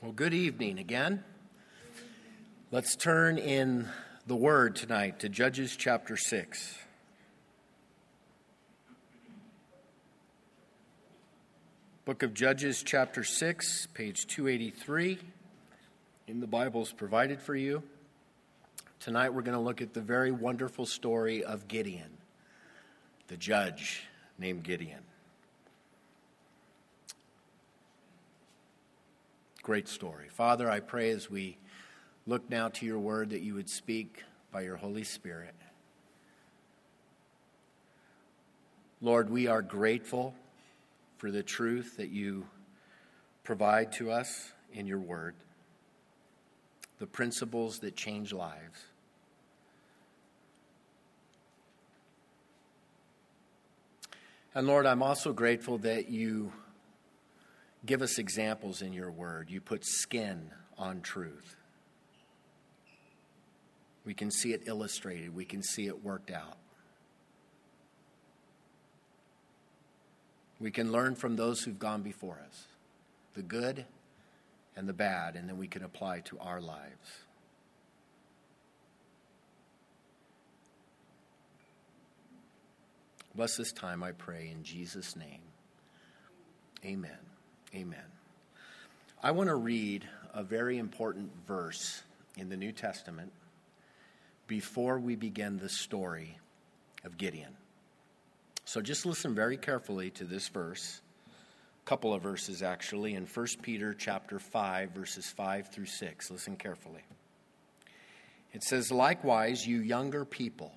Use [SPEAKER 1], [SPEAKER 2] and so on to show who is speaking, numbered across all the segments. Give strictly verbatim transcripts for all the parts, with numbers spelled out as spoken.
[SPEAKER 1] Well, good evening again. Let's turn in the Word tonight to Judges chapter six. Book of Judges chapter six, page two eighty-three in the Bibles provided for you. Tonight we're going to look at the very wonderful story of Gideon, the judge named Gideon. Great story. Father, I pray as we look now to your word that you would speak by your Holy Spirit. Lord, we are grateful for the truth that you provide to us in your word, the principles that change lives. And Lord, I'm also grateful that you give us examples in your word. You put skin on truth. We can see it illustrated. We can see it worked out. We can learn from those who've gone before us, the good and the bad, and then we can apply to our lives. Bless this time, I pray, in Jesus' name. Amen. Amen. I want to read a very important verse in the New Testament before we begin the story of Gideon. So just listen very carefully to this verse, a couple of verses actually, in First Peter chapter five, verses five through six. Listen carefully. It says, "Likewise, you younger people,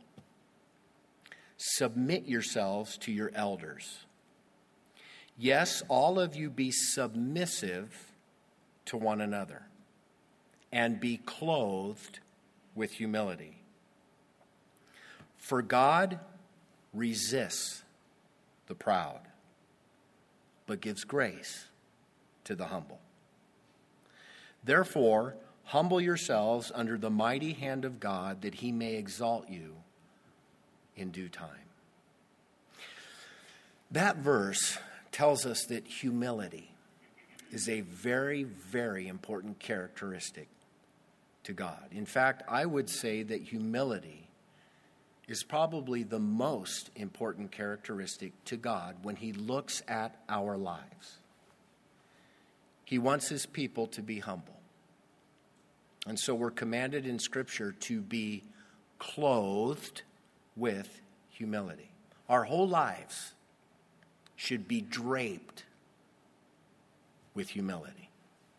[SPEAKER 1] submit yourselves to your elders. Yes, all of you be submissive to one another, and be clothed with humility. For God resists the proud, but gives grace to the humble. Therefore, humble yourselves under the mighty hand of God, that he may exalt you in due time." That verse tells us that humility is a very, very important characteristic to God. In fact, I would say that humility is probably the most important characteristic to God when he looks at our lives. He wants his people to be humble. And so we're commanded in Scripture to be clothed with humility. Our whole lives should be draped with humility.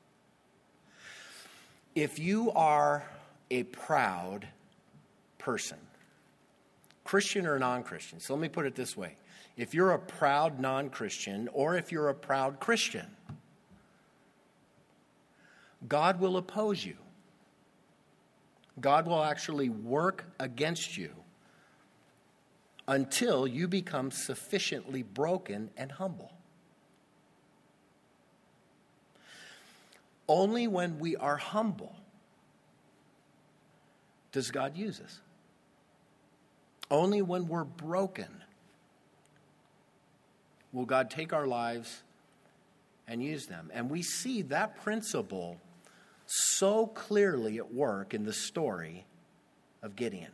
[SPEAKER 1] If you are a proud person, Christian or non-Christian, so let me put it this way. If you're a proud non-Christian, or if you're a proud Christian, God will oppose you. God will actually work against you until you become sufficiently broken and humble. Only when we are humble does God use us. Only when we're broken will God take our lives and use them. And we see that principle so clearly at work in the story of Gideon.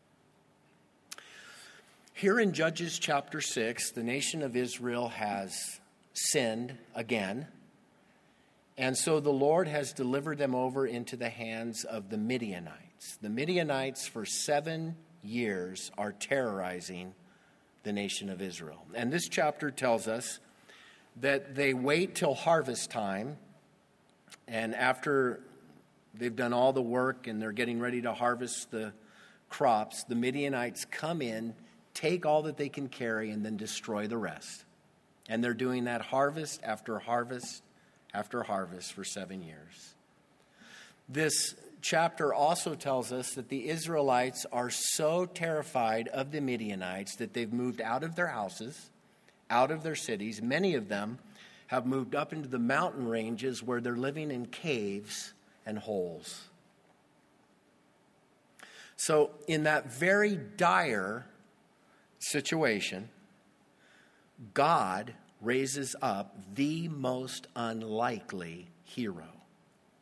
[SPEAKER 1] Here in Judges chapter six, the nation of Israel has sinned again. And so the Lord has delivered them over into the hands of the Midianites. The Midianites for seven years are terrorizing the nation of Israel. And this chapter tells us that they wait till harvest time, and after they've done all the work and they're getting ready to harvest the crops, the Midianites come in, take all that they can carry, and then destroy the rest. And they're doing that harvest after harvest after harvest for seven years. This chapter also tells us that the Israelites are so terrified of the Midianites that they've moved out of their houses, out of their cities. Many of them have moved up into the mountain ranges where they're living in caves and holes. So in that very dire situation, God raises up the most unlikely hero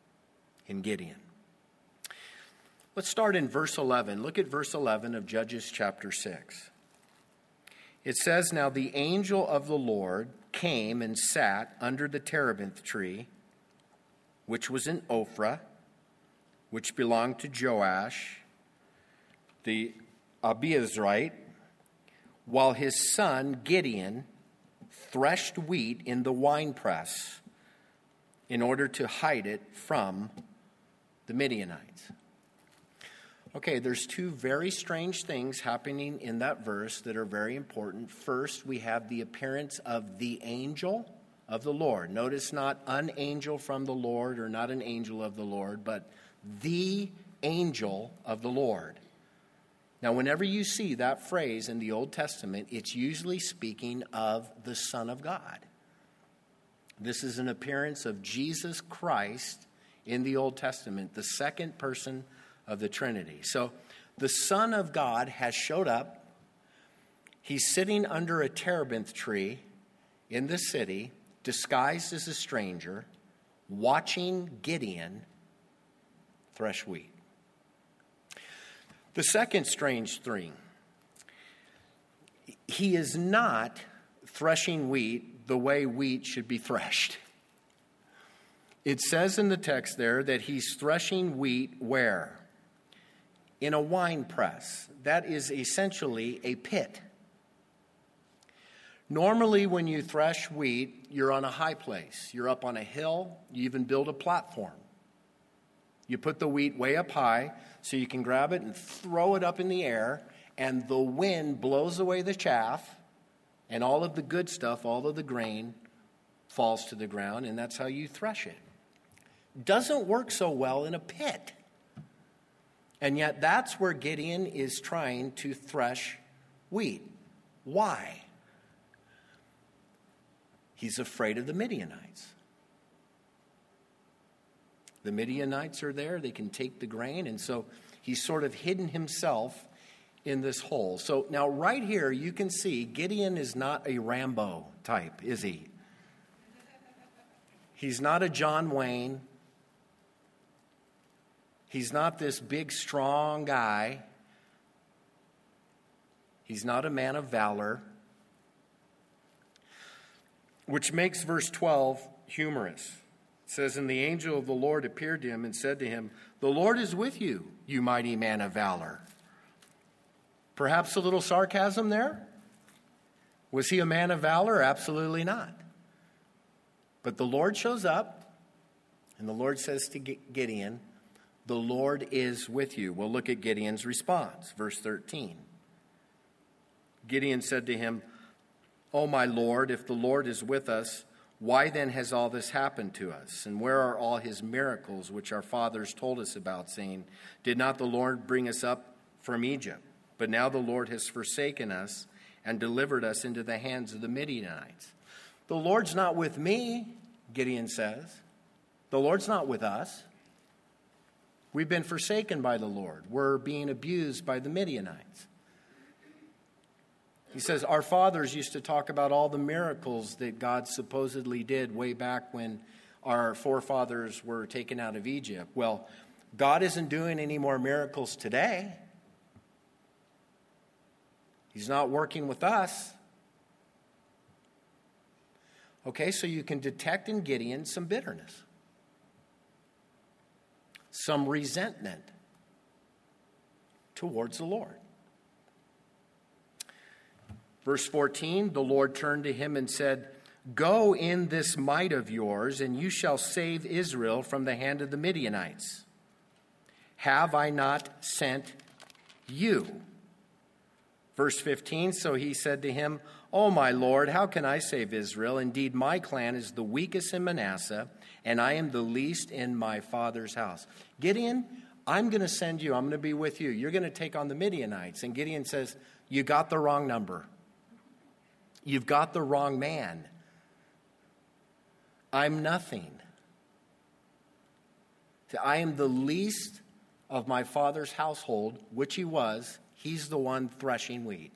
[SPEAKER 1] in Gideon. Let's start in verse eleven. Look at verse eleven of Judges chapter six. It says, "Now the angel of the Lord came and sat under the terebinth tree, which was in Ophrah, which belonged to Joash, the Abiezrite, while his son Gideon threshed wheat in the winepress in order to hide it from the Midianites." Okay, there's two very strange things happening in that verse that are very important. First, we have the appearance of the angel of the Lord. Notice not an angel from the Lord or not an angel of the Lord, but the angel of the Lord. Now, whenever you see that phrase in the Old Testament, it's usually speaking of the Son of God. This is an appearance of Jesus Christ in the Old Testament, the second person of the Trinity. So the Son of God has showed up. He's sitting under a terebinth tree in the city, disguised as a stranger, watching Gideon thresh wheat. The second strange thing, he is not threshing wheat the way wheat should be threshed. It says in the text there that he's threshing wheat where? In a wine press. That is essentially a pit. Normally, when you thresh wheat, you're on a high place. You're up on a hill. You even build a platform. You put the wheat way up high so you can grab it and throw it up in the air, and the wind blows away the chaff, and all of the good stuff, all of the grain, falls to the ground, and that's how you thresh it. Doesn't work so well in a pit. And yet that's where Gideon is trying to thresh wheat. Why? He's afraid of the Midianites. The Midianites are there. They can take the grain. And so he's sort of hidden himself in this hole. So now right here you can see Gideon is not a Rambo type, is he? He's not a John Wayne. He's not this big, strong guy. He's not a man of valor. Which makes verse twelve humorous. It says, "And the angel of the Lord appeared to him and said to him, 'The Lord is with you, you mighty man of valor.'" Perhaps a little sarcasm there? Was he a man of valor? Absolutely not. But the Lord shows up, and the Lord says to Gideon, "The Lord is with you." We'll look at Gideon's response, verse thirteen. Gideon said to him, "O my Lord, if the Lord is with us, why then has all this happened to us? And where are all his miracles which our fathers told us about, saying, 'Did not the Lord bring us up from Egypt?' But now the Lord has forsaken us and delivered us into the hands of the Midianites." The Lord's not with me, Gideon says. The Lord's not with us. We've been forsaken by the Lord. We're being abused by the Midianites. He says, our fathers used to talk about all the miracles that God supposedly did way back when our forefathers were taken out of Egypt. Well, God isn't doing any more miracles today. He's not working with us. Okay, so you can detect in Gideon some bitterness, some resentment towards the Lord. Verse fourteen, the Lord turned to him and said, "Go in this might of yours, and you shall save Israel from the hand of the Midianites. Have I not sent you?" Verse fifteen, so he said to him, "O my Lord, how can I save Israel? Indeed, my clan is the weakest in Manasseh, and I am the least in my father's house." Gideon, I'm going to send you. I'm going to be with you. You're going to take on the Midianites. And Gideon says, you got the wrong number. You've got the wrong man. I'm nothing. I am the least of my father's household, which he was. He's the one threshing wheat.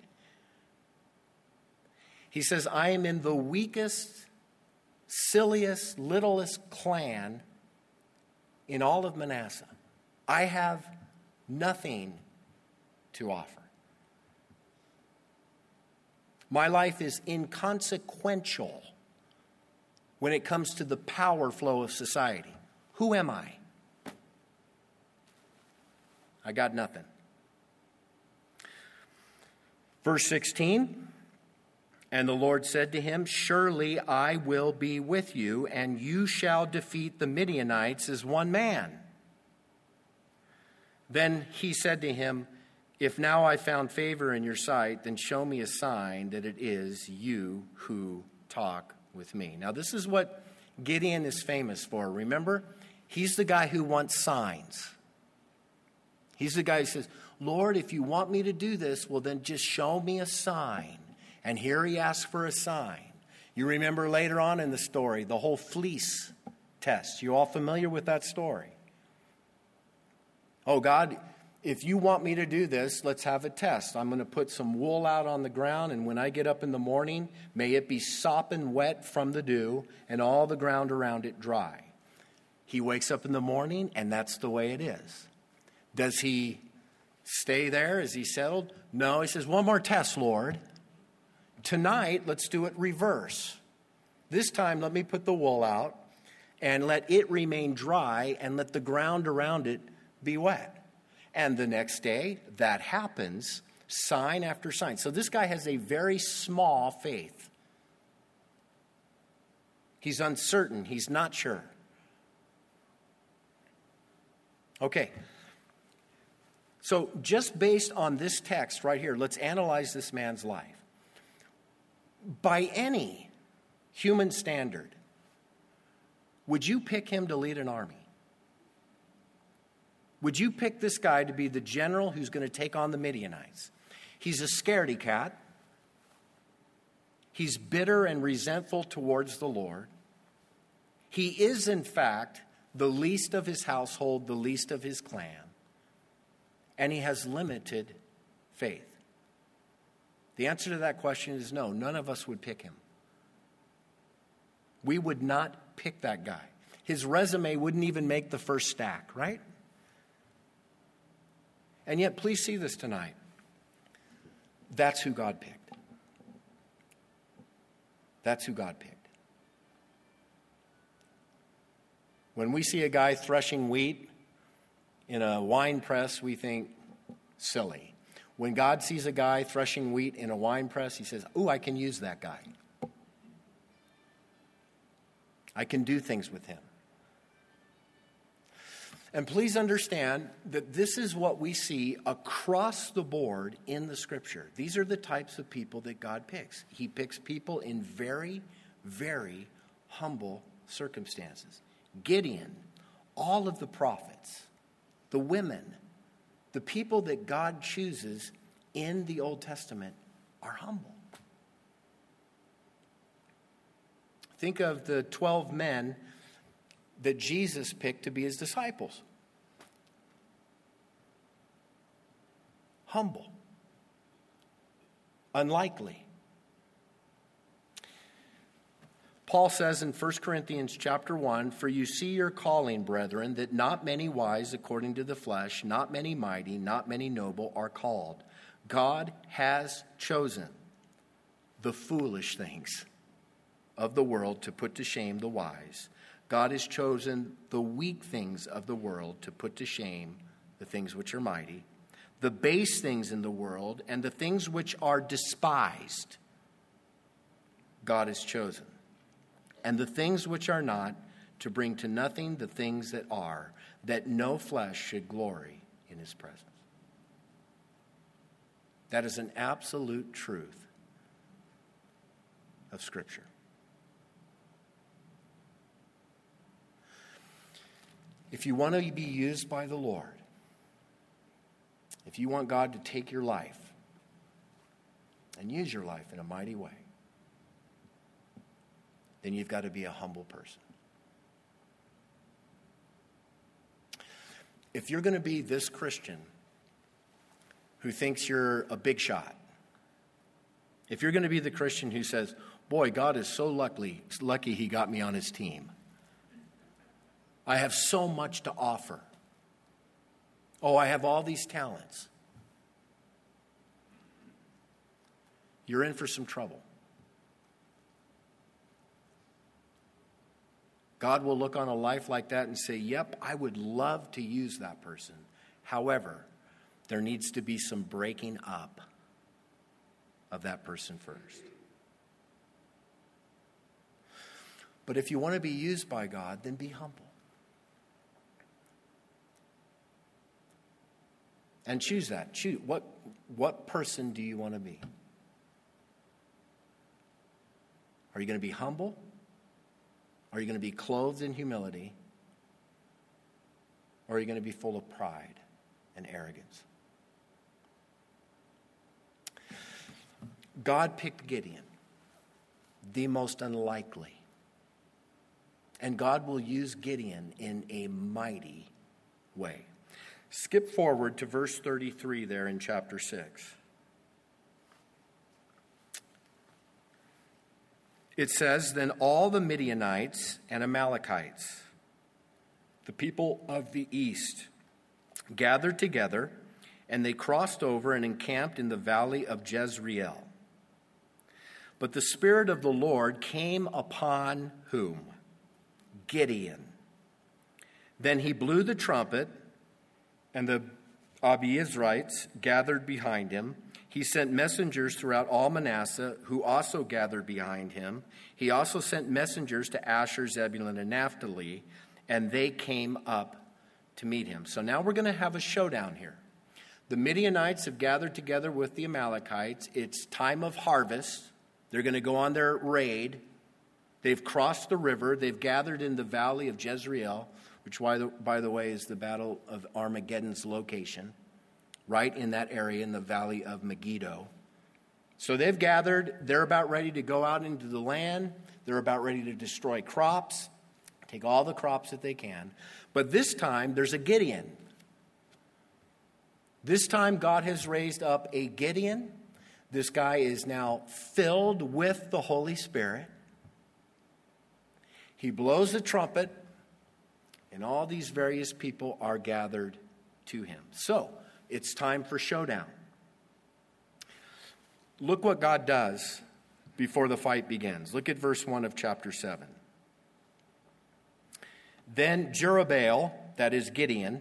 [SPEAKER 1] He says, I am in the weakest, silliest, littlest clan in all of Manasseh. I have nothing to offer. My life is inconsequential when it comes to the power flow of society. Who am I? I got nothing. Verse sixteen, and the Lord said to him, surely I will be with you, and you shall defeat the Midianites as one man. Then he said to him, if now I found favor in your sight, then show me a sign that it is you who talk with me. Now, this is what Gideon is famous for. Remember, he's the guy who wants signs. He's the guy who says, Lord, if you want me to do this, well, then just show me a sign. And here he asks for a sign. You remember later on in the story, the whole fleece test. You all familiar with that story? Oh, God, if you want me to do this, let's have a test. I'm going to put some wool out on the ground, and when I get up in the morning, may it be sopping wet from the dew and all the ground around it dry. He wakes up in the morning, and that's the way it is. Does he stay there? Is he settled? No, he says, one more test, Lord. Tonight, let's do it reverse. This time, let me put the wool out and let it remain dry and let the ground around it be wet. And the next day, that happens, sign after sign. So this guy has a very small faith. He's uncertain. He's not sure. Okay. So just based on this text right here, let's analyze this man's life. By any human standard, would you pick him to lead an army? Would you pick this guy to be the general who's going to take on the Midianites? He's a scaredy cat. He's bitter and resentful towards the Lord. He is, in fact, the least of his household, the least of his clan. And he has limited faith. The answer to that question is no. None of us would pick him. We would not pick that guy. His resume wouldn't even make the first stack, right? And yet, please see this tonight. That's who God picked. That's who God picked. When we see a guy threshing wheat in a wine press, we think, silly. When God sees a guy threshing wheat in a wine press, he says, ooh, I can use that guy. I can do things with him. And please understand that this is what we see across the board in the Scripture. These are the types of people that God picks. He picks people in very, very humble circumstances. Gideon, all of the prophets, the women, the people that God chooses in the Old Testament are humble. Think of the twelve men that Jesus picked to be his disciples. Humble. Unlikely. Paul says in First Corinthians chapter one, for you see your calling, brethren, that not many wise according to the flesh, not many mighty, not many noble are called. God has chosen the foolish things of the world to put to shame the wise. God has chosen the weak things of the world to put to shame the things which are mighty, the base things in the world, and the things which are despised. God has chosen. And the things which are not, to bring to nothing the things that are, that no flesh should glory in his presence. That is an absolute truth of Scripture. If you want to be used by the Lord, if you want God to take your life and use your life in a mighty way, then you've got to be a humble person. If you're going to be this Christian who thinks you're a big shot, if you're going to be the Christian who says, boy, God is so lucky, lucky he got me on his team. I have so much to offer. Oh, I have all these talents. You're in for some trouble. God will look on a life like that and say, yep, I would love to use that person. However, there needs to be some breaking up of that person first. But if you want to be used by God, then be humble. And choose that. Choose what, what person do you want to be? Are you going to be humble? Are you going to be clothed in humility? Or are you going to be full of pride and arrogance? God picked Gideon, the most unlikely. And God will use Gideon in a mighty way. Skip forward to verse thirty-three there in chapter six. It says, then all the Midianites and Amalekites, the people of the east, gathered together, and they crossed over and encamped in the valley of Jezreel. But the Spirit of the Lord came upon whom? Gideon. Then he blew the trumpet, and the Abiezrites gathered behind him. He sent messengers throughout all Manasseh, who also gathered behind him. He also sent messengers to Asher, Zebulun, and Naphtali, and they came up to meet him. So now we're going to have a showdown here. The Midianites have gathered together with the Amalekites. It's time of harvest. They're going to go on their raid. They've crossed the river. They've gathered in the valley of Jezreel, which, by the way, is the Battle of Armageddon's location, right in that area in the valley of Megiddo. So they've gathered. They're about ready to go out into the land. They're about ready to destroy crops, take all the crops that they can. But this time, there's a Gideon. This time, God has raised up a Gideon. This guy is now filled with the Holy Spirit. He blows the trumpet, and all these various people are gathered to him. So, it's time for showdown. Look what God does before the fight begins. Look at verse one of chapter seven. Then Jerubbaal, that is Gideon,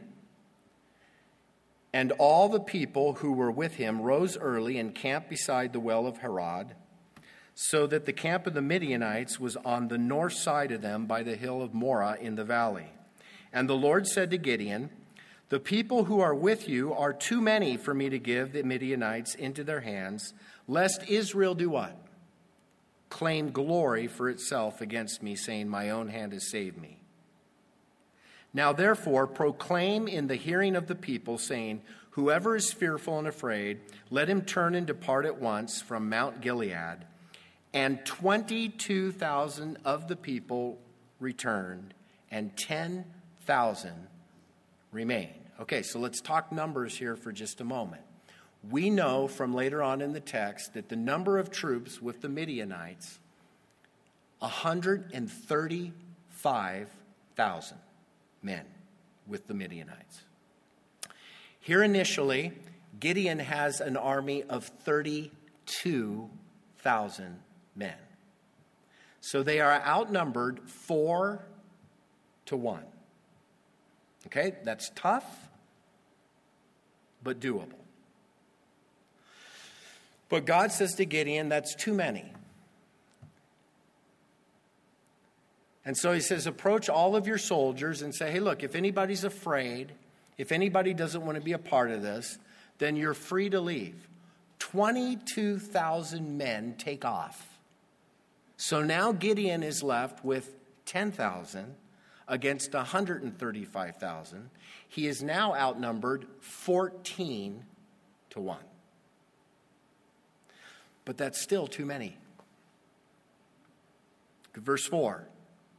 [SPEAKER 1] and all the people who were with him rose early and camped beside the well of Harod, so that the camp of the Midianites was on the north side of them by the hill of Moreh in the valley. And the Lord said to Gideon, the people who are with you are too many for me to give the Midianites into their hands, lest Israel do what? Claim glory for itself against me, saying, my own hand has saved me. Now therefore proclaim in the hearing of the people, saying, whoever is fearful and afraid, let him turn and depart at once from Mount Gilead. And twenty-two thousand of the people returned, and ten thousand remain. Okay, so let's talk numbers here for just a moment. We know from later on in the text that the number of troops with the Midianites, one hundred thirty-five thousand men with the Midianites. Here initially, Gideon has an army of thirty-two thousand men. So they are outnumbered four to one. Okay, that's tough, but doable. But God says to Gideon, that's too many. And so he says, approach all of your soldiers and say, hey, look, if anybody's afraid, if anybody doesn't want to be a part of this, then you're free to leave. twenty-two thousand men take off. So now Gideon is left with ten thousand against one hundred thirty-five thousand. He is now outnumbered fourteen to one. But that's still too many. Verse four.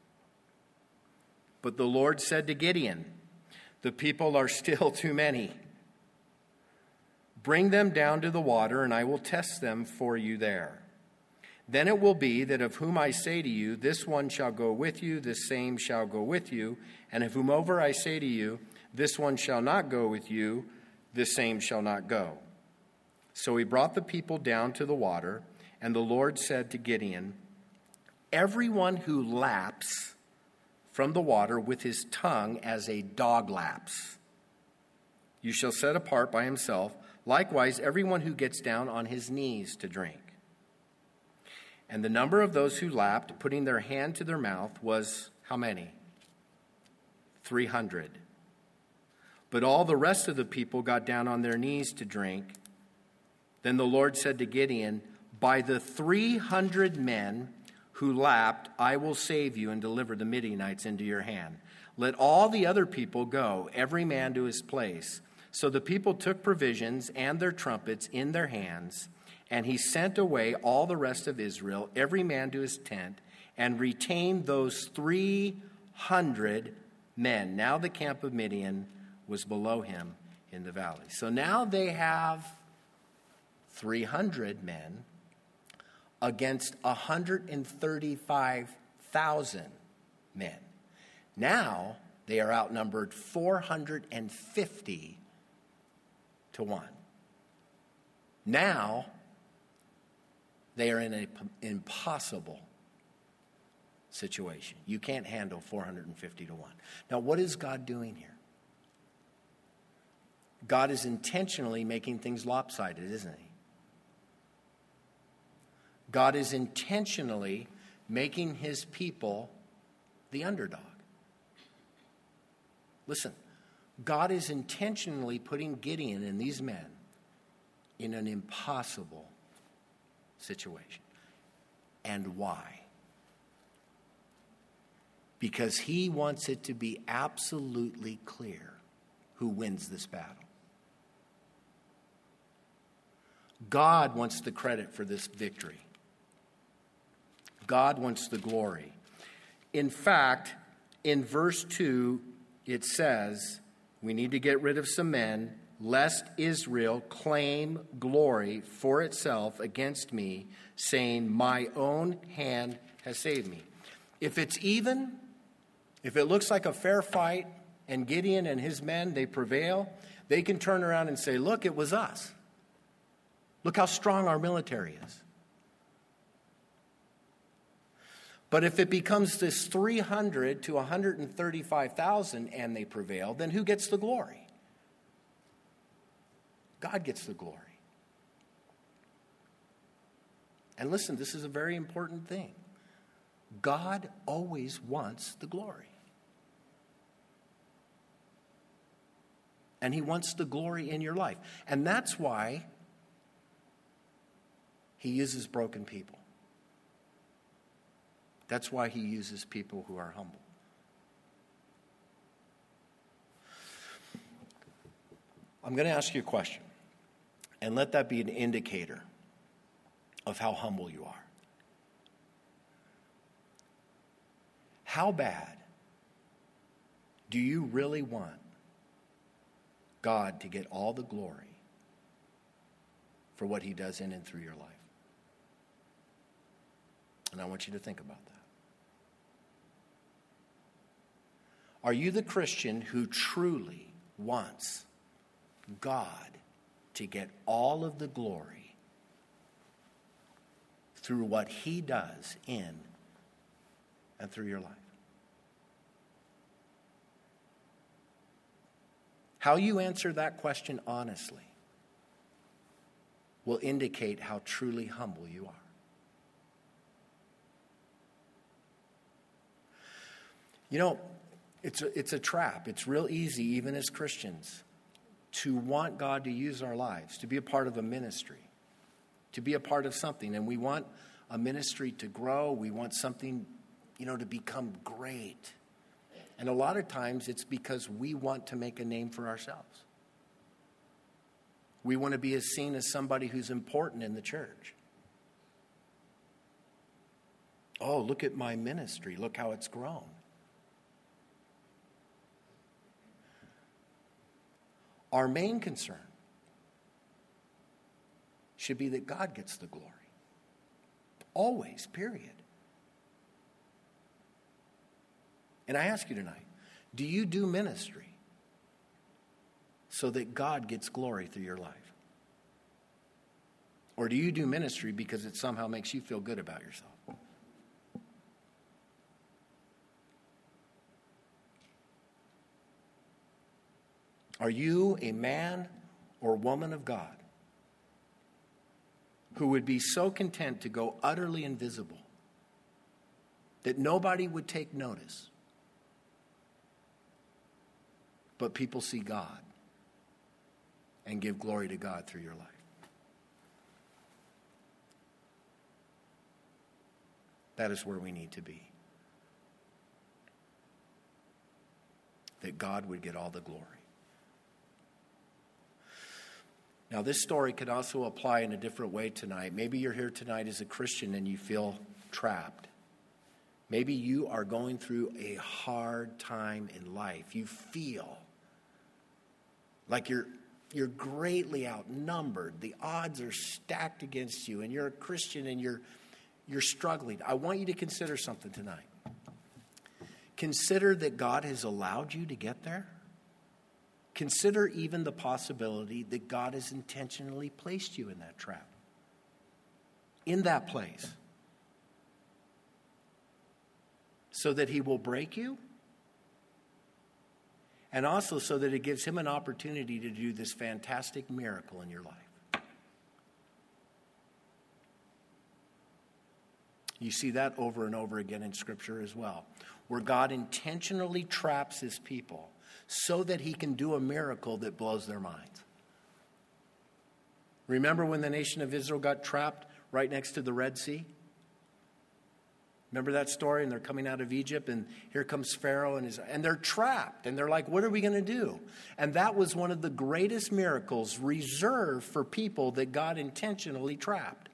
[SPEAKER 1] But the Lord said to Gideon, the people are still too many. Bring them down to the water, and I will test them for you there. Then it will be that of whom I say to you, this one shall go with you, this same shall go with you. And of whomever I say to you, this one shall not go with you, this same shall not go. So he brought the people down to the water, and the Lord said to Gideon, everyone who laps from the water with his tongue as a dog laps, you shall set apart by himself. Likewise, everyone who gets down on his knees to drink. And the number of those who lapped, putting their hand to their mouth, was how many? Three hundred. But all the rest of the people got down on their knees to drink. Then the Lord said to Gideon, by the three hundred men who lapped, I will save you and deliver the Midianites into your hand. Let all the other people go, every man to his place. So the people took provisions and their trumpets in their hands, and he sent away all the rest of Israel, every man to his tent, and retained those three hundred men. Now the camp of Midian was below him in the valley. So now they have three hundred men against one hundred thirty-five thousand men. Now they are outnumbered four hundred fifty to one. Now they are in an impossible situation. You can't handle four hundred fifty to one. Now, what is God doing here? God is intentionally making things lopsided, isn't he? God is intentionally making his people the underdog. Listen, God is intentionally putting Gideon and these men in an impossible situation. And why? Because he wants it to be absolutely clear who wins this battle. God wants the credit for this victory. God wants the glory. In fact, in verse two, it says, we need to get rid of some men, lest Israel claim glory for itself against me, saying, my own hand has saved me. If it's even, if it looks like a fair fight, and Gideon and his men, they prevail, they can turn around and say, look, it was us. Look how strong our military is. But if it becomes this three hundred to one hundred thirty-five thousand and they prevail, then who gets the glory? God gets the glory. And listen, this is a very important thing. God always wants the glory. And he wants the glory in your life. And that's why he uses broken people. That's why he uses people who are humble. I'm going to ask you a question, and let that be an indicator of how humble you are. How bad do you really want God to get all the glory for what he does in and through your life? And I want you to think about that. Are you the Christian who truly wants God to get all of the glory through what he does in and through your life? How you answer that question honestly will indicate how truly humble you are. You know, it's a, it's a trap. It's real easy, even as Christians, to want God to use our lives, to be a part of a ministry, to be a part of something. And we want a ministry to grow. We want something, you know, to become great. And a lot of times it's because we want to make a name for ourselves. We want to be as seen as somebody who's important in the church. Oh, look at my ministry. Look how it's grown. Our main concern should be that God gets the glory. Always, period. And I ask you tonight, do you do ministry so that God gets glory through your life? Or do you do ministry because it somehow makes you feel good about yourself? Are you a man or woman of God who would be so content to go utterly invisible that nobody would take notice, but people see God and give glory to God through your life? That is where we need to be. That God would get all the glory. Now, this story could also apply in a different way tonight. Maybe you're here tonight as a Christian and you feel trapped. Maybe you are going through a hard time in life. You feel like you're you're greatly outnumbered. The odds are stacked against you, and you're a Christian and you're you're struggling. I want you to consider something tonight. Consider that God has allowed you to get there. Consider even the possibility that God has intentionally placed you in that trap, in that place, so that he will break you, and also so that it gives him an opportunity to do this fantastic miracle in your life. You see that over and over again in Scripture as well, where God intentionally traps his people so that he can do a miracle that blows their minds. Remember when the nation of Israel got trapped right next to the Red Sea? Remember that story? And they're coming out of Egypt, and here comes Pharaoh, and, his, and they're trapped. And they're like, what are we going to do? And that was one of the greatest miracles reserved for people that God intentionally trapped.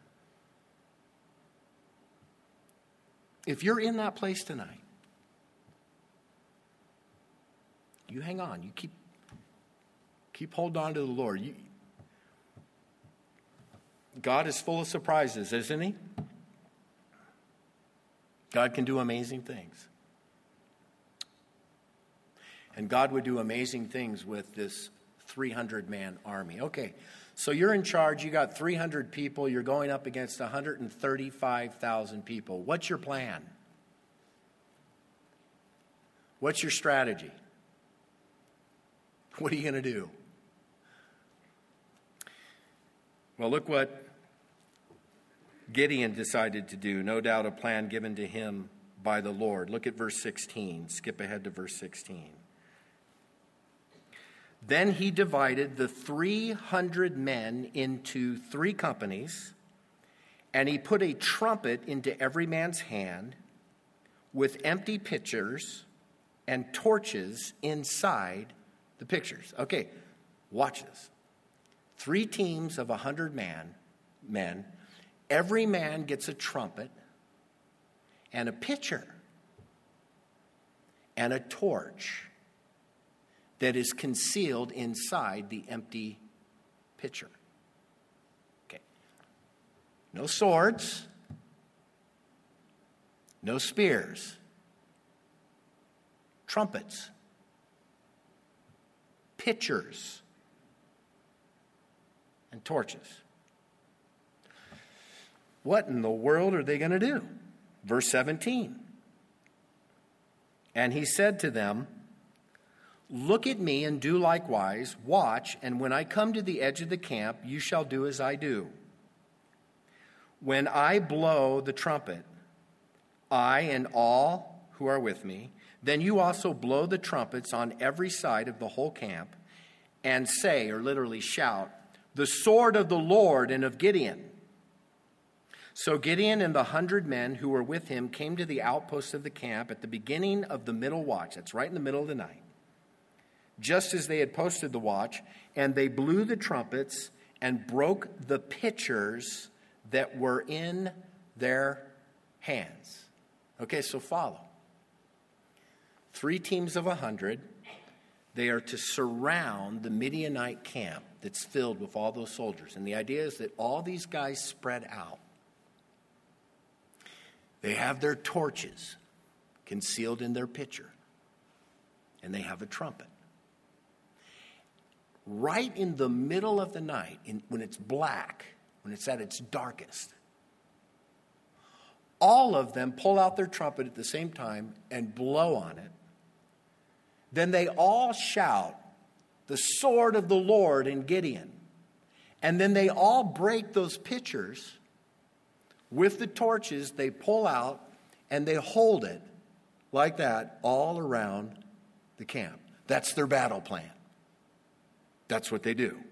[SPEAKER 1] If you're in that place tonight, you hang on. You keep keep holding on to the Lord. You, God is full of surprises, isn't he? God can do amazing things. And God would do amazing things with this three hundred man army. Okay, so you're in charge. You got three hundred people. You're going up against one hundred thirty-five thousand people. What's your plan? What's your strategy? What are you going to do? Well, look what Gideon decided to do. No doubt a plan given to him by the Lord. Look at verse sixteen. Skip ahead to verse sixteen. Then he divided the three hundred men into three companies, and he put a trumpet into every man's hand with empty pitchers and torches inside the pictures. Okay, watch this. Three teams of one hundred man, men. Every man gets a trumpet and a pitcher and a torch that is concealed inside the empty pitcher. Okay. No swords. No spears. Trumpets. Pitchers. And torches. What in the world are they going to do? Verse seventeen. And he said to them, look at me and do likewise. Watch, and when I come to the edge of the camp, you shall do as I do. When I blow the trumpet, I and all who are with me, then you also blow the trumpets on every side of the whole camp and say, or literally shout, the sword of the Lord and of Gideon. So Gideon and the hundred men who were with him came to the outposts of the camp at the beginning of the middle watch. That's right in the middle of the night. Just as they had posted the watch, and they blew the trumpets and broke the pitchers that were in their hands. Okay, so follow. Three teams of a hundred. They are to surround the Midianite camp that's filled with all those soldiers. And the idea is that all these guys spread out. They have their torches concealed in their pitcher, and they have a trumpet. Right in the middle of the night, in, when it's black, when it's at its darkest, all of them pull out their trumpet at the same time and blow on it. Then they all shout, "The sword of the Lord in Gideon." And then they all break those pitchers with the torches. They pull out and they hold it like that all around the camp. That's their battle plan. That's what they do.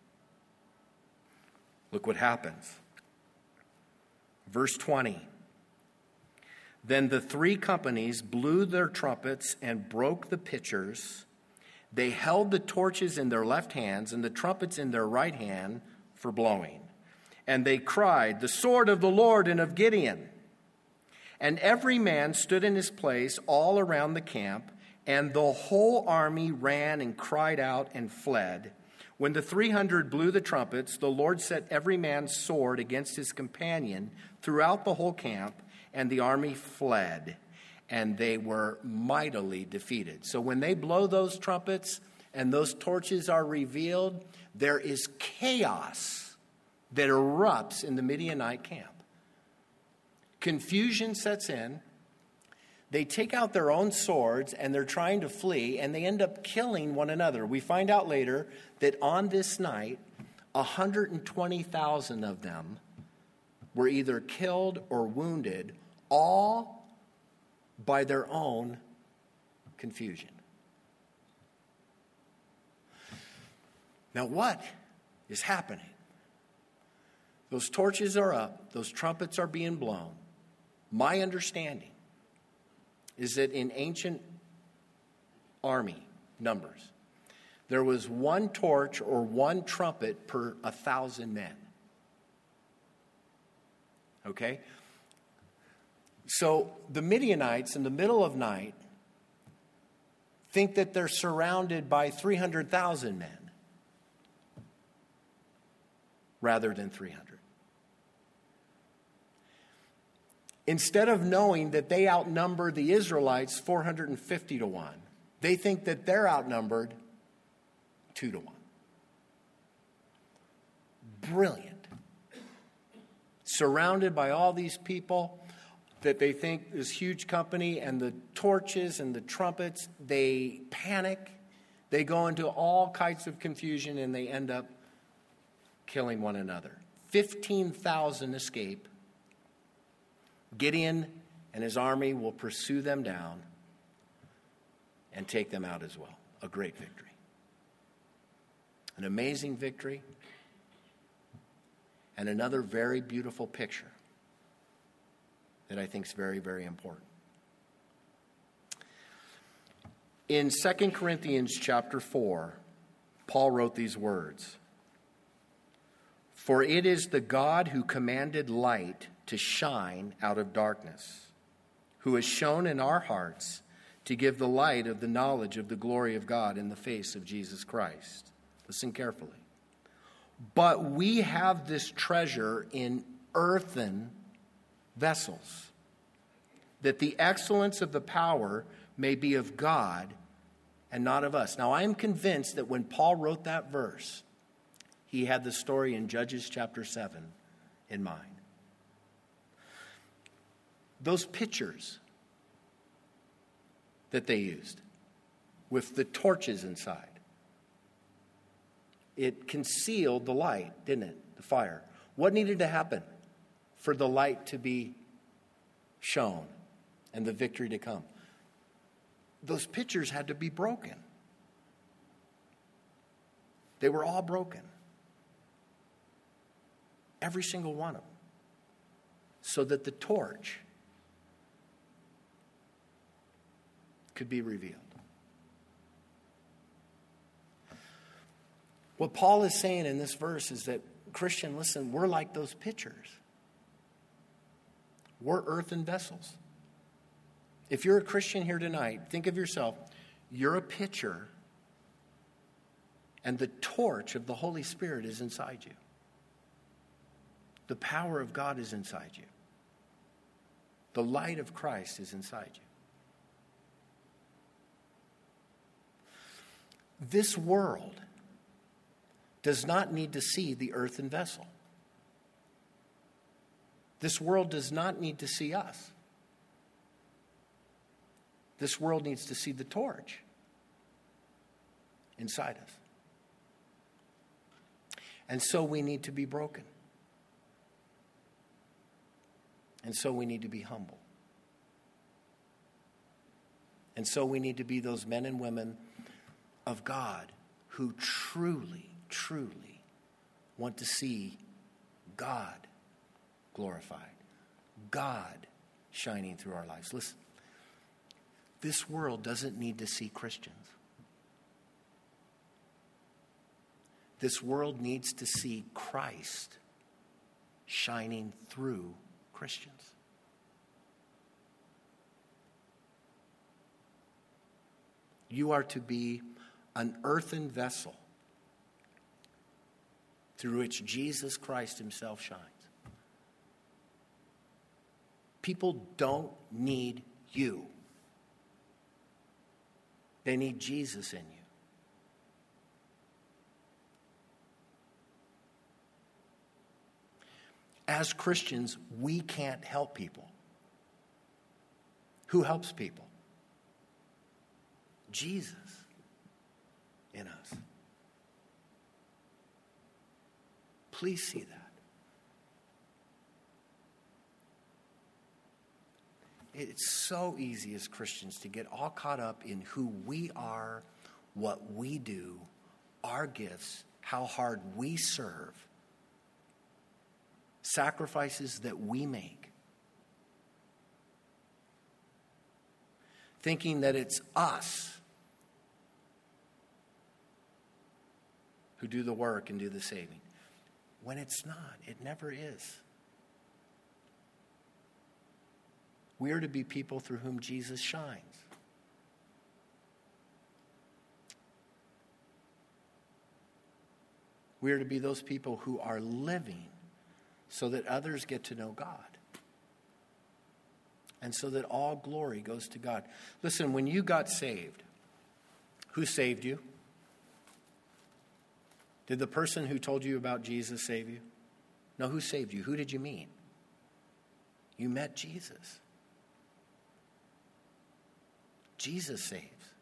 [SPEAKER 1] Look what happens. Verse twenty. Then the three companies blew their trumpets and broke the pitchers. They held the torches in their left hands and the trumpets in their right hand for blowing. And they cried, "The sword of the Lord and of Gideon." And every man stood in his place all around the camp, and the whole army ran and cried out and fled. When the three hundred blew the trumpets, the Lord set every man's sword against his companion throughout the whole camp, and the army fled, and they were mightily defeated. So when they blow those trumpets and those torches are revealed, there is chaos that erupts in the Midianite camp. Confusion sets in. They take out their own swords and they're trying to flee, and they end up killing one another. We find out later that on this night, one hundred twenty thousand of them were either killed or wounded, all by their own confusion. Now, what is happening? Those torches are up. Those trumpets are being blown. My understanding is that in ancient army numbers, there was one torch or one trumpet per a thousand men. Okay? So the Midianites in the middle of night think that they're surrounded by three hundred thousand men rather than three hundred. Instead of knowing that they outnumber the Israelites four hundred fifty to one, they think that they're outnumbered two to one. Brilliant. Surrounded by all these people that they think is huge company, and the torches and the trumpets, they panic. They go into all kinds of confusion, and they end up killing one another. fifteen thousand escape. Gideon and his army will pursue them down and take them out as well. A great victory. An amazing victory. And another very beautiful picture that I think is very, very important. In Second Corinthians chapter four, Paul wrote these words. For it is the God who commanded light to shine out of darkness, who has shone in our hearts to give the light of the knowledge of the glory of God in the face of Jesus Christ. Listen carefully. But we have this treasure in earthen vessels, that the excellence of the power may be of God and not of us. Now, I am convinced that when Paul wrote that verse, he had the story in Judges chapter seven in mind. Those pitchers that they used with the torches inside, it concealed the light, didn't it? The fire. What needed to happen for the light to be shown and the victory to come? Those pitchers had to be broken. They were all broken. Every single one of them. So that the torch could be revealed. What Paul is saying in this verse is that, Christian, listen, we're like those pitchers. We're earthen vessels. If you're a Christian here tonight, think of yourself, you're a pitcher, and the torch of the Holy Spirit is inside you. The power of God is inside you. The light of Christ is inside you. This world does not need to see the earthen vessel. This world does not need to see us. This world needs to see the torch inside us. And so we need to be broken. And so we need to be humble. And so we need to be those men and women of God who truly, truly want to see God glorified, God shining through our lives. Listen, this world doesn't need to see Christians. This world needs to see Christ shining through Christians. You are to be an earthen vessel through which Jesus Christ himself shines. People don't need you. They need Jesus in you. As Christians, we can't help people. Who helps people? Jesus in us. Please see that. It's so easy as Christians to get all caught up in who we are, what we do, our gifts, how hard we serve, sacrifices that we make, thinking that it's us who do the work and do the saving, when it's not. It never is. We are to be people through whom Jesus shines. We are to be those people who are living so that others get to know God. And so that all glory goes to God. Listen, when you got saved, who saved you? Did the person who told you about Jesus save you? No, who saved you? Who did you meet? You met Jesus. Jesus saves.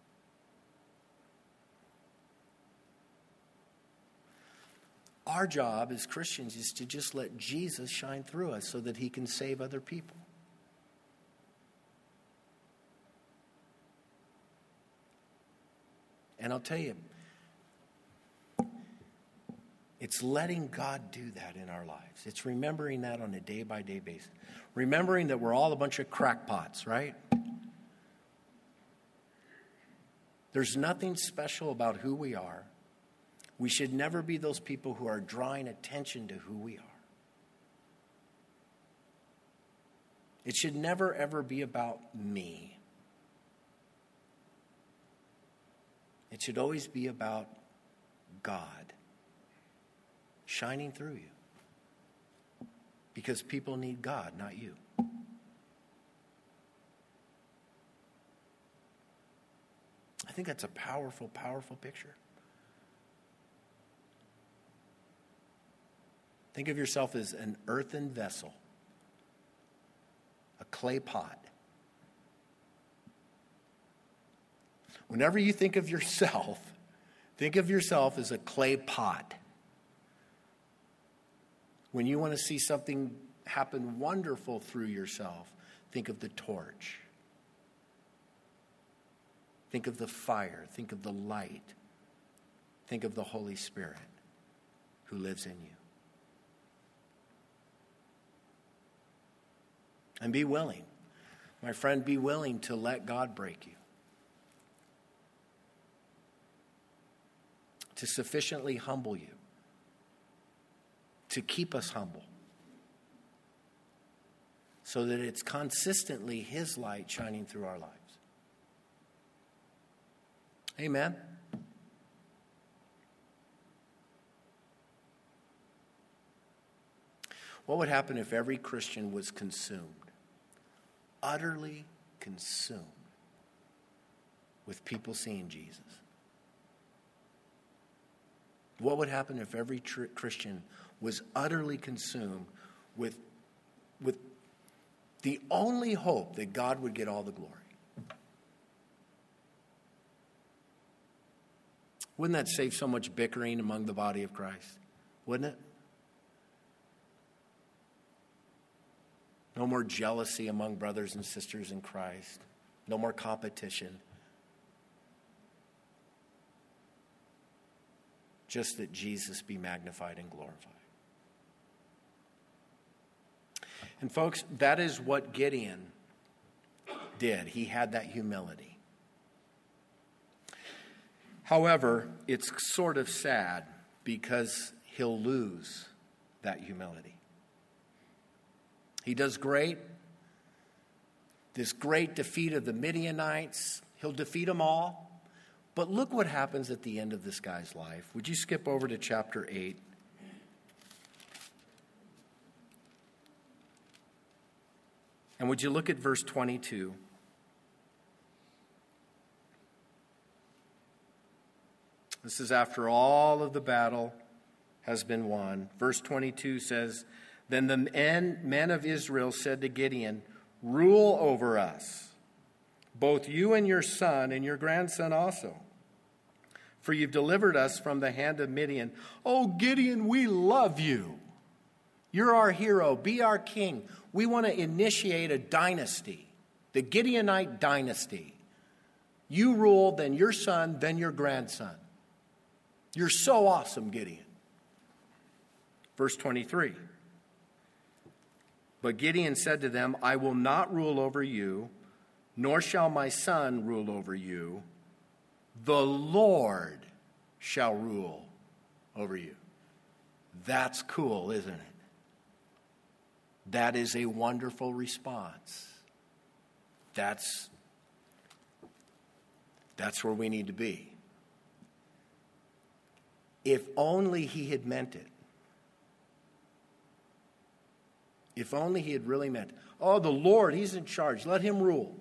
[SPEAKER 1] Our job as Christians is to just let Jesus shine through us so that he can save other people. And I'll tell you, it's letting God do that in our lives. It's remembering that on a day-by-day basis. Remembering that we're all a bunch of crackpots, right? There's nothing special about who we are. We should never be those people who are drawing attention to who we are. It should never, ever be about me. It should always be about God shining through you. Because people need God, not you. I think that's a powerful, powerful picture. Think of yourself as an earthen vessel, a clay pot. Whenever you think of yourself, think of yourself as a clay pot. When you want to see something happen wonderful through yourself, think of the torch. Think of the fire. Think of the light. Think of the Holy Spirit who lives in you. And be willing. My friend, be willing to let God break you. To sufficiently humble you. To keep us humble. So that it's consistently his light shining through our lives. Amen. What would happen if every Christian was consumed utterly consumed with people seeing Jesus. What would happen if every tr- Christian was utterly consumed with, with the only hope that God would get all the glory? Wouldn't that save so much bickering among the body of Christ? Wouldn't it? No more jealousy among brothers and sisters in Christ. No more competition. Just that Jesus be magnified and glorified. And folks, that is what Gideon did. He had that humility. However, it's sort of sad because he'll lose that humility. He does great. This great defeat of the Midianites. He'll defeat them all. But look what happens at the end of this guy's life. Would you skip over to chapter eight? And would you look at verse twenty-two? This is after all of the battle has been won. Verse twenty-two says, "Then the men, men of Israel said to Gideon, 'Rule over us, both you and your son and your grandson also. For you've delivered us from the hand of Midian.' Oh, Gideon, we love you. You're our hero. Be our king. We want to initiate a dynasty, the Gideonite dynasty. You rule, then your son, then your grandson. You're so awesome, Gideon." Verse twenty-three. "But Gideon said to them, 'I will not rule over you, nor shall my son rule over you. The Lord shall rule over you.'" That's cool, isn't it? That is a wonderful response. That's, that's where we need to be. If only he had meant it. If only he had really meant it. Oh, the Lord, he's in charge. Let him rule.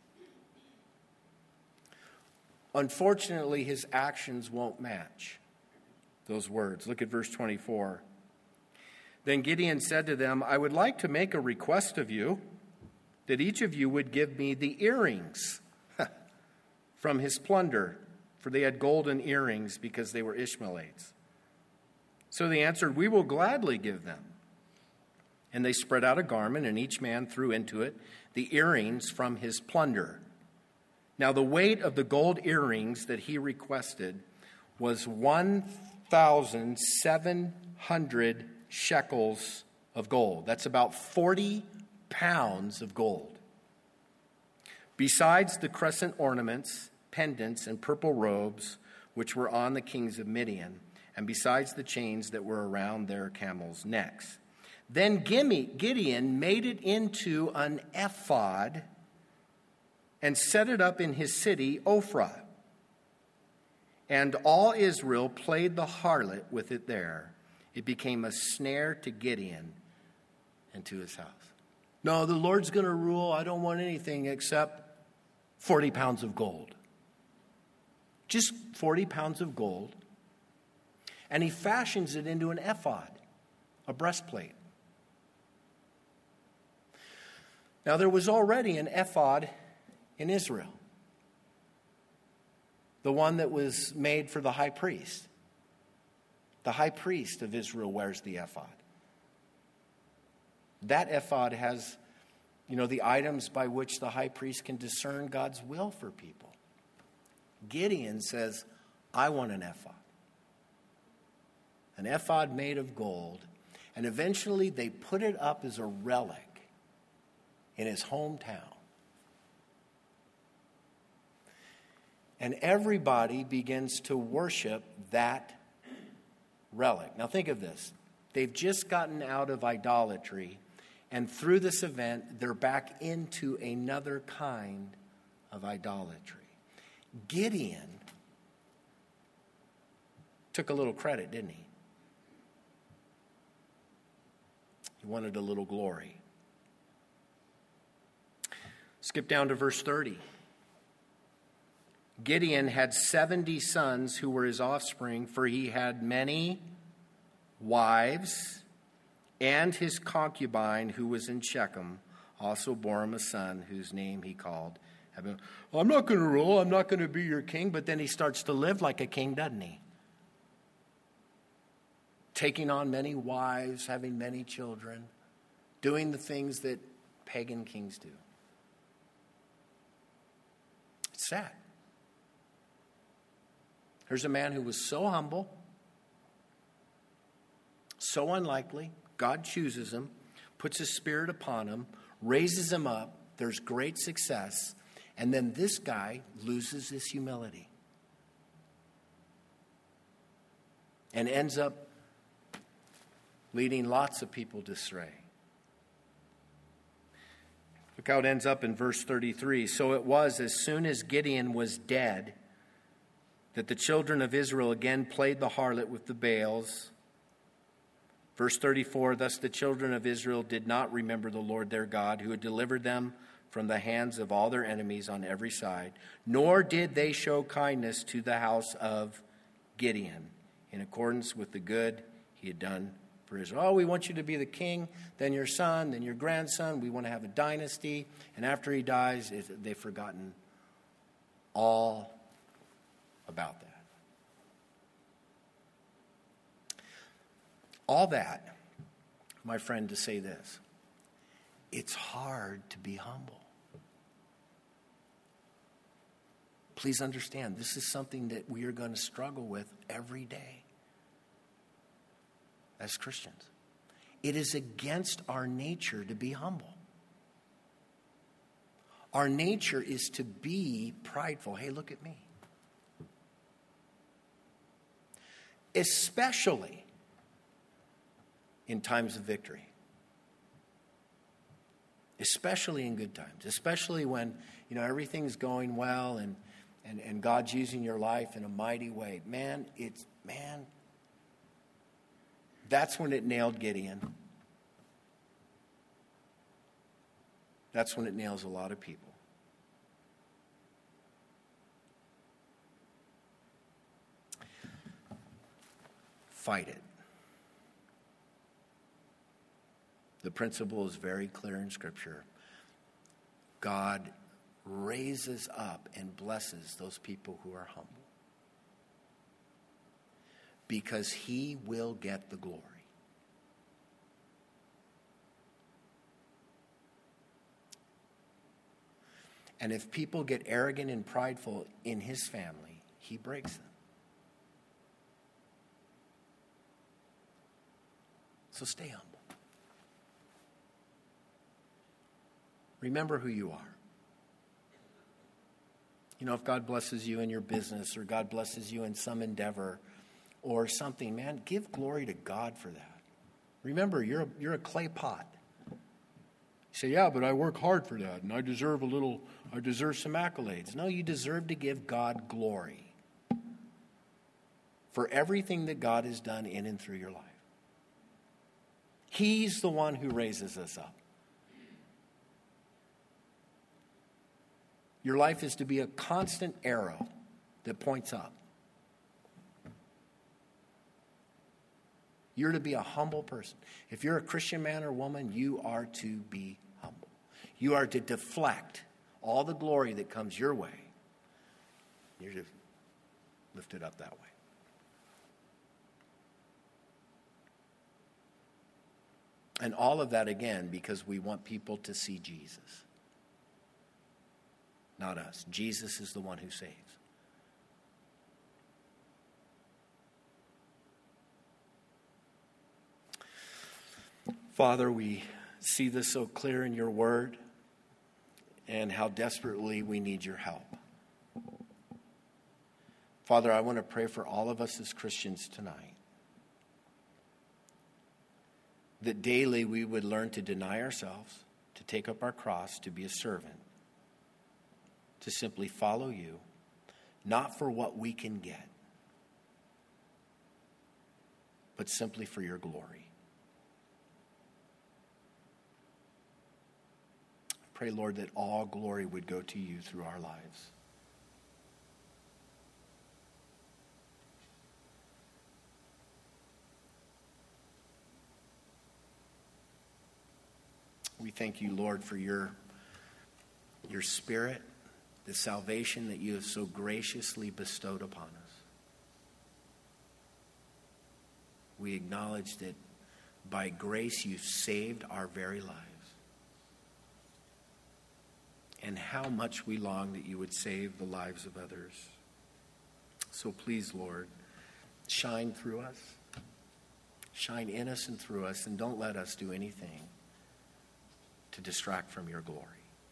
[SPEAKER 1] Unfortunately, his actions won't match those words. Look at verse twenty-four. "Then Gideon said to them, 'I would like to make a request of you, that each of you would give me the earrings from his plunder.' For they had golden earrings because they were Ishmaelites. So they answered, 'We will gladly give them.' And they spread out a garment, and each man threw into it the earrings from his plunder. Now the weight of the gold earrings that he requested was one thousand seven hundred shekels of gold. That's about forty pounds of gold. Besides the crescent ornaments, pendants, and purple robes which were on the kings of Midian, and besides the chains that were around their camels' necks. Then Gideon made it into an ephod and set it up in his city, Ophrah. And all Israel played the harlot with it there. It became a snare to Gideon and to his house." No, the Lord's going to rule. I don't want anything except forty pounds of gold. Just forty pounds of gold. And he fashions it into an ephod, a breastplate. Now, there was already an ephod in Israel. The one that was made for the high priest. The high priest of Israel wears the ephod. That ephod has, you know, the items by which the high priest can discern God's will for people. Gideon says, "I want an ephod." An ephod made of gold. And eventually they put it up as a relic in his hometown. And everybody begins to worship that relic. Now think of this. They've just gotten out of idolatry, and through this event, they're back into another kind of idolatry. Gideon took a little credit, didn't he? He wanted a little glory. Skip down to verse thirty. Gideon had seventy sons who were his offspring, for he had many wives, and his concubine who was in Shechem also bore him a son whose name he called Abimelech. Well, I'm not going to rule, I'm not going to be your king, but then he starts to live like a king, doesn't he? Taking on many wives, having many children, doing the things that pagan kings do. It's sad. Here's a man who was so humble, so unlikely. God chooses him, puts his spirit upon him, raises him up. There's great success. And then this guy loses his humility and ends up leading lots of people to stray. Look how it ends up in verse thirty-three. So it was as soon as Gideon was dead that the children of Israel again played the harlot with the Baals. Verse thirty-four, thus the children of Israel did not remember the Lord their God, who had delivered them from the hands of all their enemies on every side, nor did they show kindness to the house of Gideon, in accordance with the good he had done for Israel. Oh, we want you to be the king, then your son, then your grandson. We want to have a dynasty. And after he dies, they've forgotten all about that. All that, my friend, to say this: it's hard to be humble. Please understand, this is something that we are going to struggle with every day as Christians. It is against our nature to be humble. Our nature is to be prideful. Hey, look at me. Especially in times of victory. Especially in good times. Especially when, you know, everything's going well and, and, and God's using your life in a mighty way. Man, it's, man, that's when it nailed Gideon. That's when it nails a lot of people. Fight it. The principle is very clear in Scripture. God raises up and blesses those people who are humble, because he will get the glory. And if people get arrogant and prideful in his family, he breaks them. So stay humble. Remember who you are. You know, if God blesses you in your business, or God blesses you in some endeavor or something, man, give glory to God for that. Remember, you're a, you're a clay pot. You say, yeah, but I work hard for that, and I deserve a little, I deserve some accolades. No, you deserve to give God glory for everything that God has done in and through your life. He's the one who raises us up. Your life is to be a constant arrow that points up. You're to be a humble person. If you're a Christian man or woman, you are to be humble. You are to deflect all the glory that comes your way. You're to lift it up that way. And all of that, again, because we want people to see Jesus. Not us. Jesus is the one who saves. Father, we see this so clear in your word and how desperately we need your help. Father, I want to pray for all of us as Christians tonight, that daily we would learn to deny ourselves, to take up our cross, to be a servant, to simply follow you, not for what we can get, but simply for your glory. I pray, Lord, that all glory would go to you through our lives. We thank you, Lord, for your, your Spirit, the salvation that you have so graciously bestowed upon us. We acknowledge that by grace you saved our very lives. And how much we long that you would save the lives of others. So please, Lord, shine through us. Shine in us and through us, and don't let us do anything to distract from your glory.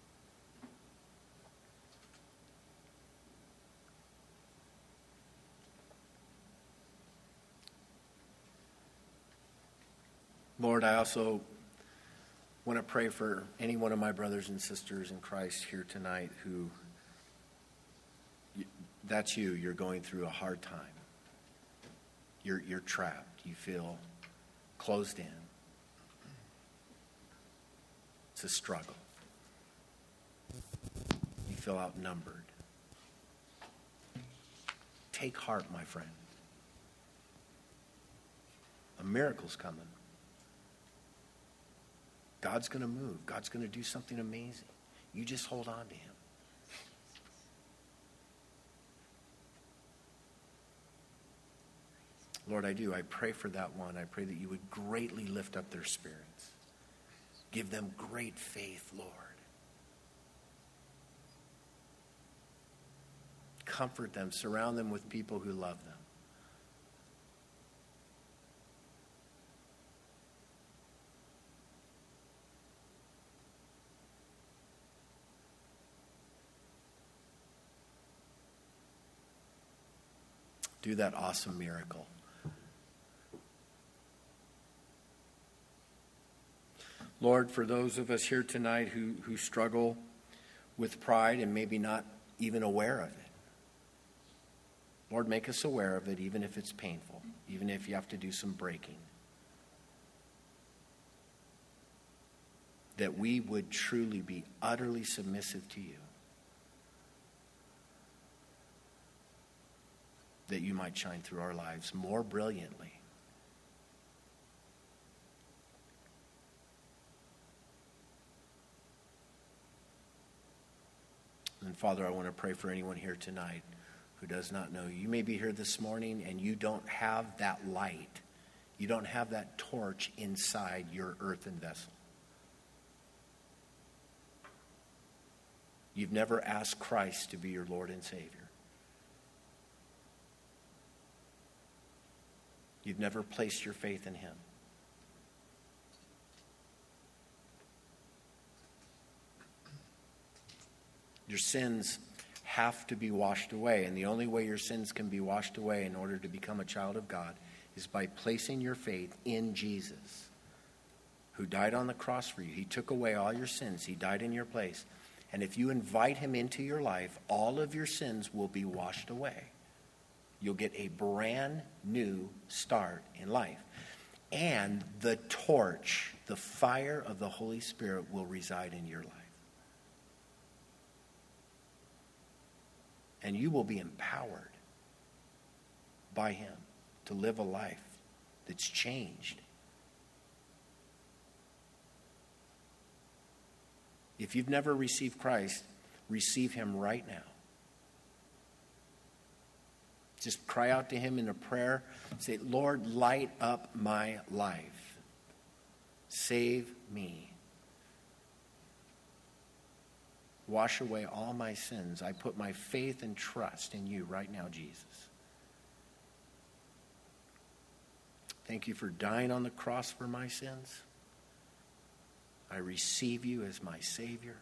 [SPEAKER 1] Lord, I also want to pray for any one of my brothers and sisters in Christ here tonight who, that's you, you're going through a hard time. You're, you're trapped. You feel closed in. It's a struggle. You feel outnumbered. Take heart, my friend. A miracle's coming. God's going to move. God's going to do something amazing. You just hold on to him. Lord, I do. I pray for that one. I pray that you would greatly lift up their spirits. Give them great faith, Lord. Comfort them. Surround them with people who love them. Do that awesome miracle. Lord, for those of us here tonight who, who struggle with pride and maybe not even aware of it, Lord, make us aware of it, even if it's painful, even if you have to do some breaking. That we would truly be utterly submissive to you. That you might shine through our lives more brilliantly. And Father, I want to pray for anyone here tonight who does not know you. You may be here this morning and you don't have that light. You don't have that torch inside your earthen vessel. You've never asked Christ to be your Lord and Savior. You've never placed your faith in him. Your sins have to be washed away, and the only way your sins can be washed away in order to become a child of God is by placing your faith in Jesus, who died on the cross for you. He took away all your sins. He died in your place. And if you invite him into your life, all of your sins will be washed away. You'll get a brand new start in life. And the torch, the fire of the Holy Spirit will reside in your life. And you will be empowered by him to live a life that's changed. If you've never received Christ, receive him right now. Just cry out to him in a prayer. Say, Lord, light up my life. Save me. Wash away all my sins. I put my faith and trust in you right now, Jesus. Thank you for dying on the cross for my sins. I receive you as my Savior.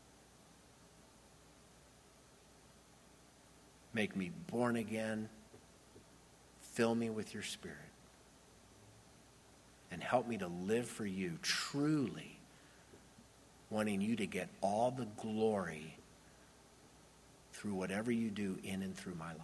[SPEAKER 1] Make me born again. Fill me with your Spirit. And help me to live for you, truly wanting you to get all the glory through whatever you do in and through my life.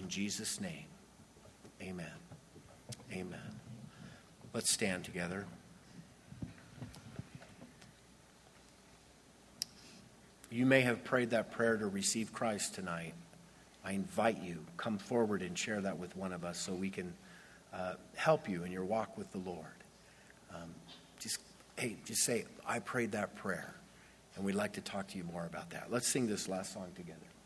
[SPEAKER 1] In Jesus' name, amen. Amen. Let's stand together. You may have prayed that prayer to receive Christ tonight. I invite you, come forward and share that with one of us so we can uh, help you in your walk with the Lord. Um, just, hey, just say, I prayed that prayer, and we'd like to talk to you more about that. Let's sing this last song together.